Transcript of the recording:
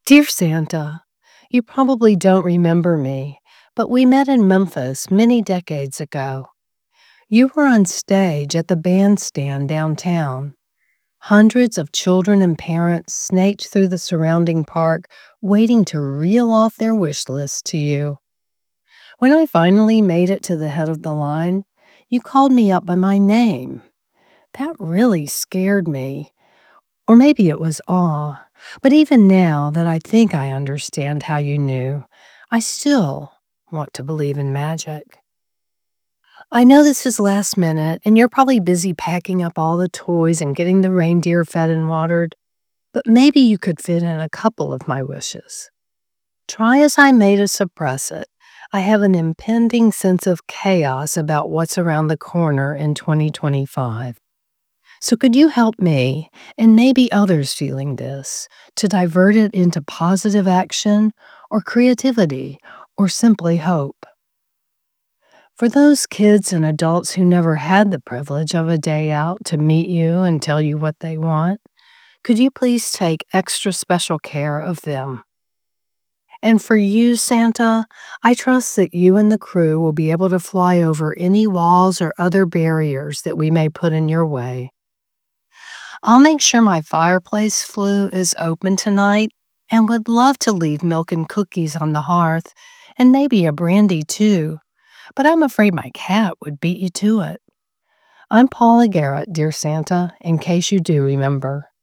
Dear Santa, you probably don't remember me, but we met in Memphis many decades ago. You were on stage at the bandstand downtown. Hundreds of children and parents snaked through the surrounding park, waiting to reel off their wish list to you. When I finally made it to the head of the line, you called me up by my name. That really scared me. Or maybe it was awe. But even now that I think I understand how you knew, I still want to believe in magic. I know this is last minute, and you're probably busy packing up all the toys and getting the reindeer fed and watered, but maybe you could fit in a couple of my wishes. Try as I may to suppress it, I have an impending sense of chaos about what's around the corner in 2025. So could you help me, and maybe others feeling this, to divert it into positive action or creativity or simply hope? For those kids and adults who never had the privilege of a day out to meet you and tell you what they want, could you please take extra special care of them? And for you, Santa, I trust that you and the crew will be able to fly over any walls or other barriers that we may put in your way. I'll make sure my fireplace flue is open tonight and would love to leave milk and cookies on the hearth and maybe a brandy too, but I'm afraid my cat would beat you to it. I'm Paula Garrett, dear Santa, in case you do remember.